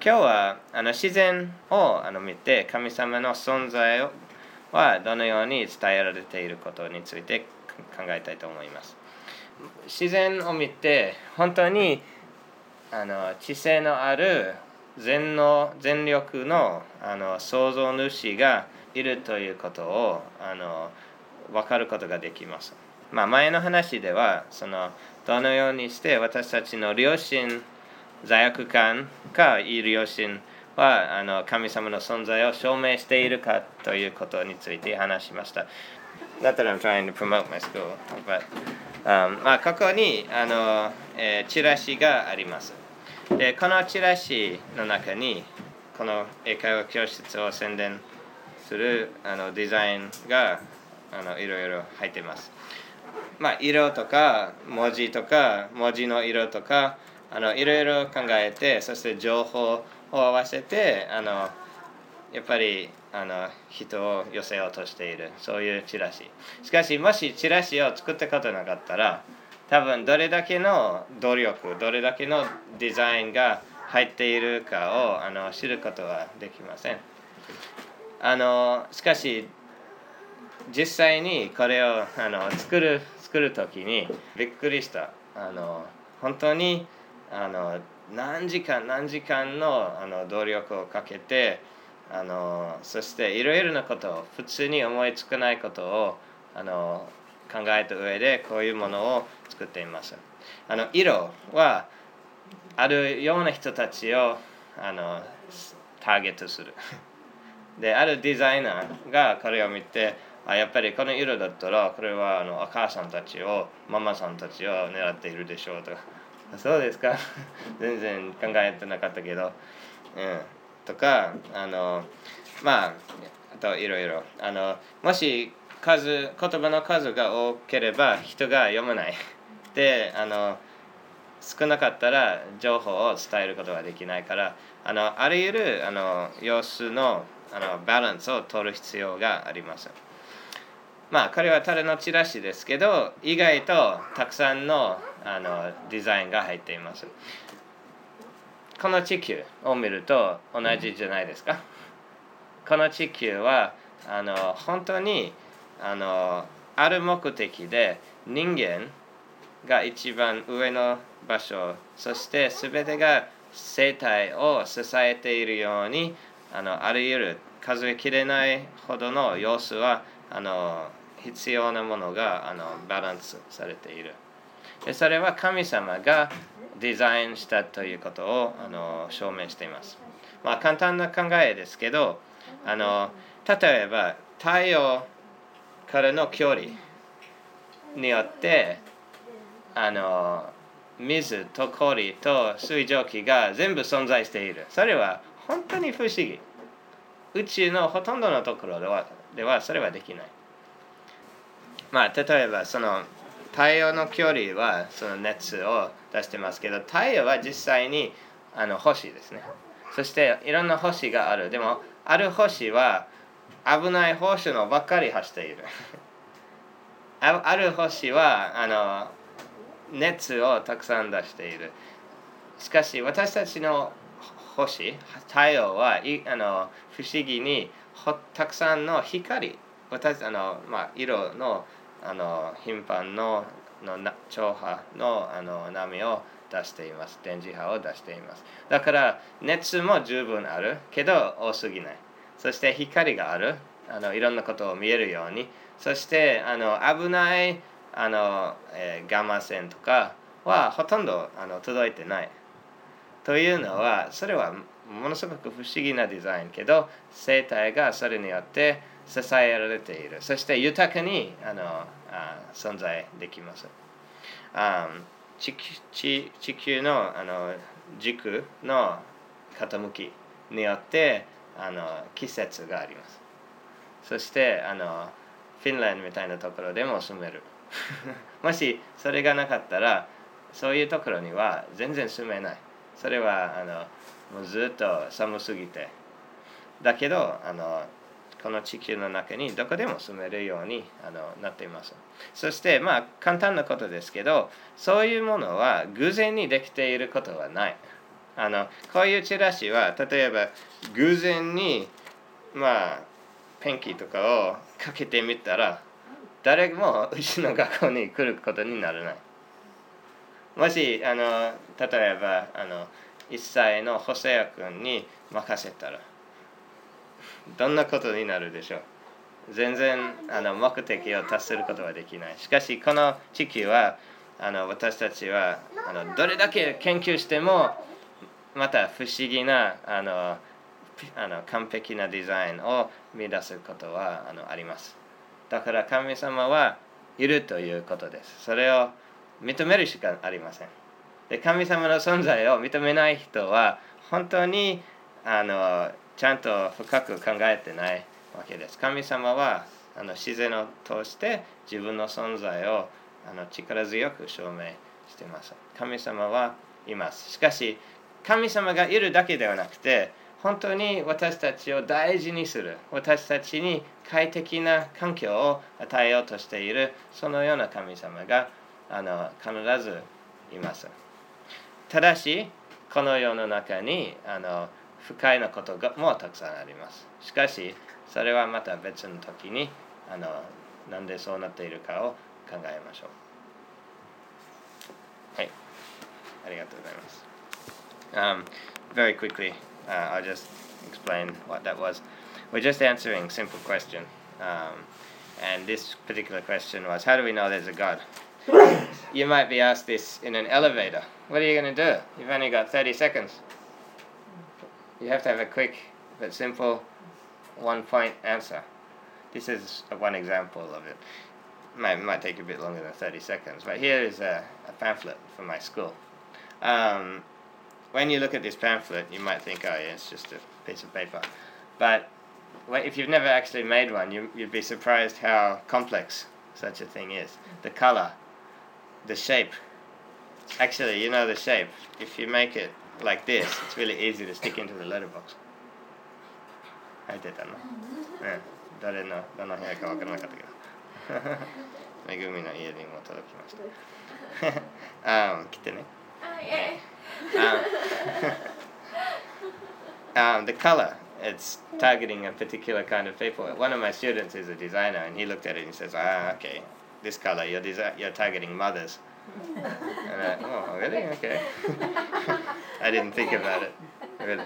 今日は自然を見て神様の存在はどのように伝えられていることについて考えたいと思います。自然を見て本当に知性のある全力の創造主がいるということを分かることができます。前の話ではどのようにして私たちの良心罪悪感かいい良心は神様の存在を証明しているかということについて話しました。Not that I'm trying to promote my school, butここにチラシがあります。でこのチラシの中にこの英会話教室を宣伝するデザインがいろいろ入っています。色とか文字とか文字の色とかいろいろ考えて、そして情報を合わせてやっぱり人を寄せようとしている、そういうチラシ。しかしもしチラシを作ったことなかったら、多分どれだけの努力、どれだけのデザインが入っているかを知ることはできません。しかし実際にこれを作る時にびっくりした。本当に何時間の努力をかけてそしていろいろなことを普通に思いつかないことを考えた上でこういうものを作っています。色はあるような人たちをターゲットする。であるデザイナーがこれを見て、やっぱりこの色だったらこれはお母さんたちをママさんたちを狙っているでしょうとか、そうですか全然考えてなかったけど、とかあといろいろもし言葉の数が多ければ人が読まないで少なかったら情報を伝えることができないから、あらゆる様子のバランスを取る必要があります。これはただのチラシですけど、意外とたくさんのデザインが入っています。この地球を見ると同じじゃないですか。この地球は本当にある目的で人間が一番上の場所、そして全てが生態を支えているようにあらゆる数えきれないほどの要素は必要なものがバランスされている。でそれは神様がデザインしたということを証明しています。簡単な考えですけど、例えば太陽からの距離によって水と氷と水蒸気が全部存在している。それは本当に不思議。宇宙のほとんどのところではそれはできない。例えば太陽の距離はその熱を出してますけど、太陽は実際に星ですね。そしていろんな星がある。でもある星は危ない星のばっかり走っている。ある星は熱をたくさん出している。しかし私たちの星、太陽は不思議にたくさんの光、色の頻繁の超波の波を出しています。電磁波を出しています。だから熱も十分あるけど多すぎない。そして光がある。いろんなことを見えるように。そして危ないガンマ線とかはほとんど届いてない。というのはそれはものすごく不思議なデザインけど、生態がそれによって支えられている。そして豊かに存在できます。地球の軸の傾きによって季節があります。そしてフィンランドみたいなところでも住める。もしそれがなかったらそういうところには全然住めない。それはもうずっと寒すぎて。だけどこの地球の中にどこでも住めるようになっています。そして簡単なことですけど、そういうものは偶然にできていることはない。 こういうチラシは例えば偶然にペンキとかをかけてみたら誰もうちの学校に来ることにならない。もし例えば1歳の細谷君に任せたらどんなことになるでしょう。全然目的を達することはできない。しかしこの地球は私たちはどれだけ研究してもまた不思議な完璧なデザインを見出すことはあります。だから神様はいるということです。それを認めるしかありません。で、神様の存在を認めない人は本当にちゃんと深く考えてないわけです。神様は自然を通して自分の存在を力強く証明しています。神様はいます。しかし神様がいるだけではなくて本当に私たちを大事にする、私たちに快適な環境を与えようとしているそのような神様が必ずいます。ただしこの世の中に不快なこともたくさんあります。しかしそれはまた別の時になんでそうなっているかを考えましょう。はい、ありがとうございます。Very quickly, I'll just explain what that was. We're just answering a simple question. And this particular question was, how do we know there's a God? You might be asked this in an elevator. What are you going to do? You've only got 30 seconds. You have to have a quick but simple one-point answer. This is one example of it. It might take a bit longer than 30 seconds, but here is a pamphlet from my school. When you look at this pamphlet, you might think, oh yeah, it's just a piece of paper. But if you've never actually made one, you'd be surprised how complex such a thing is. The color, the shape. Actually, you know the shape. If you make it like this, it's really easy to stick into the letterbox. 入ってたの？ね、どの部屋か分からなかったけど。めぐみの家にも届きました。来てね。The color, it's targeting a particular kind of people. One of my students is a designer, and he looked at it and he says, okay, this color, you're targeting mothers. And oh, really? Okay. I didn't think about it, really.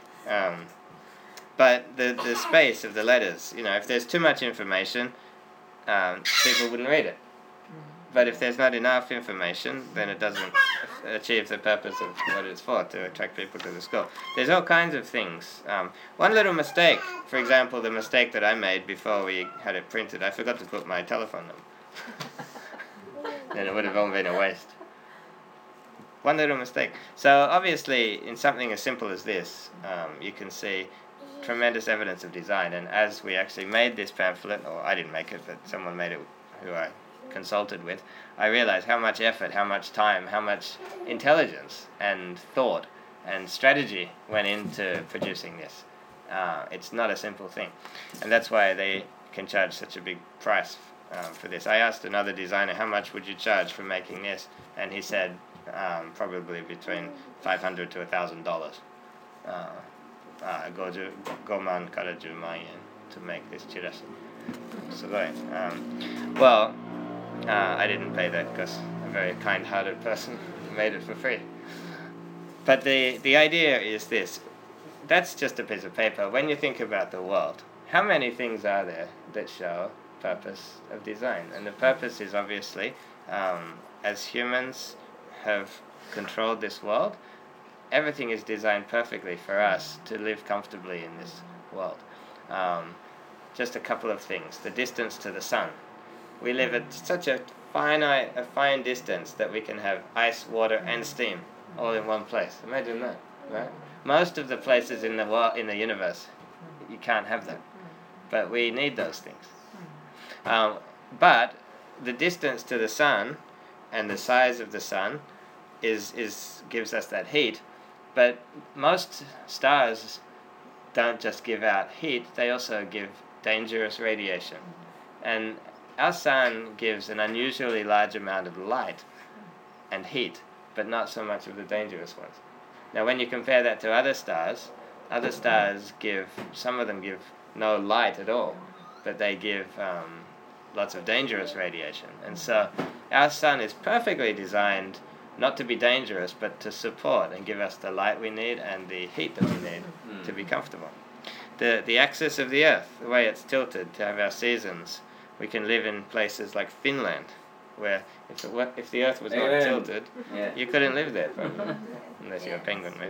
But the space of the letters, if there's too much information, people wouldn't read it. But if there's not enough information, then it doesn't achieve the purpose of what it's for, to attract people to the school. There's all kinds of things. One little mistake, for example, the mistake that I made before we had it printed, I forgot to put my telephone number. Then it would have all been a waste. One little mistake. So obviously, in something as simple as this, you can see tremendous evidence of design. And as we actually made this pamphlet, or I didn't make it, but someone made it who I consulted with, I realized how much effort, how much time, how much intelligence and thought and strategy went into producing this. It's not a simple thing, and that's why they can charge such a big price for this. I asked another designer, how much would you charge for making this, and he said probably between $500 to $1,000. 5万から10万円 to make this chirashi. すごい. Well, I didn't pay that because a very kind-hearted person made it for free. But the idea is this. That's just a piece of paper. When you think about the world, how many things are there that show purpose of design? And the purpose is obviously, as humans have controlled this world, everything is designed perfectly for us to live comfortably in this world. Just a couple of things. The distance to the sun. We live at such a fine distance that we can have ice, water, and steam all in one place. Imagine that, right? Most of the places in the universe, you can't have that. But we need those things. But the distance to the sun and the size of the sun gives us that heat. But most stars don't just give out heat, they also give dangerous radiation. And our sun gives an unusually large amount of light and heat, but not so much of the dangerous ones. Now, when you compare that to other stars some of them give no light at all, but they give lots of dangerous radiation. And so our sun is perfectly designed not to be dangerous, but to support and give us the light we need and the heat that we need to be comfortable. The axis of the Earth, the way it's tilted to have our seasons, we can live in places like Finland, where if the Earth was not tilted, you couldn't live there, probably, unless you're a penguin, maybe.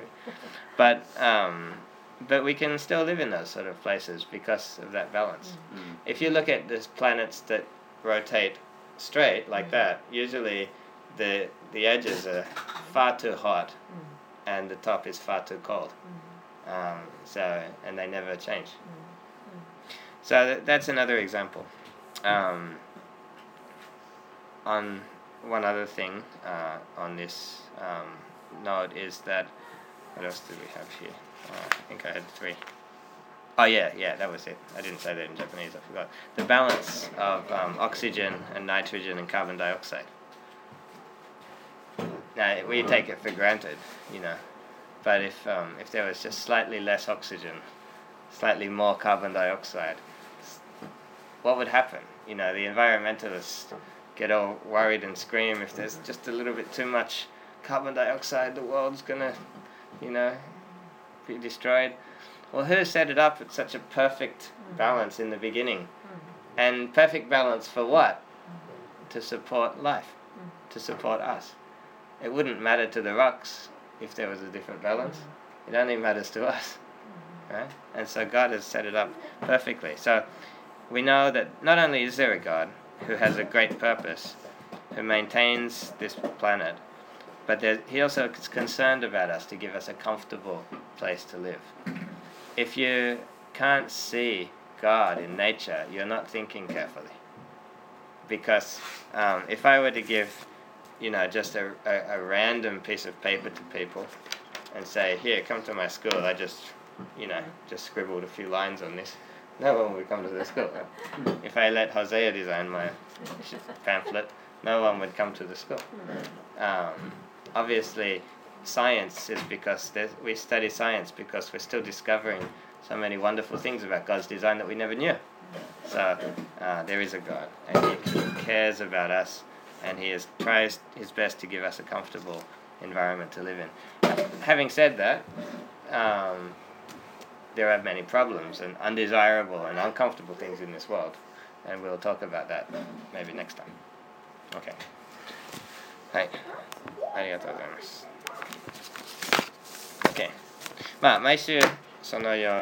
But we can still live in those sort of places because of that balance. If you look at these planets that rotate straight like that, usually the edges are far too hot and the top is far too cold. And they never change. So that's another example. On one other thing on this node is that, what else do we have here? I think I had 3. Oh yeah, that was it. I didn't say that in Japanese, I forgot. The balance of oxygen and nitrogen and carbon dioxide. Now, we take it for granted, but if there was just slightly less oxygen, slightly more carbon dioxide, what would happen? The environmentalists get all worried and scream if there's just a little bit too much carbon dioxide, the world's gonna, be destroyed. Well, who set it up at such a perfect balance in the beginning? And perfect balance for what? To support life, to support us. It wouldn't matter to the rocks if there was a different balance. It only matters to us, right? And so God has set it up perfectly. So we know that not only is there a God who has a great purpose, who maintains this planet, but he also is concerned about us to give us a comfortable place to live. If you can't see God in nature, you're not thinking carefully. Because if I were to give, just a random piece of paper to people and say, here, come to my school, I just scribbled a few lines on this, no one would come to the school. If I let Hosea design my pamphlet, no one would come to the school. Obviously, science is because we study science because we're still discovering so many wonderful things about God's design that we never knew. So there is a God, and He cares about us, and He tries His best to give us a comfortable environment to live in. Having said that, there are many problems and undesirable and uncomfortable things in this world, and we'll talk about that maybe next time. Okay. はい。ありがとうございます。OK。毎週そのよう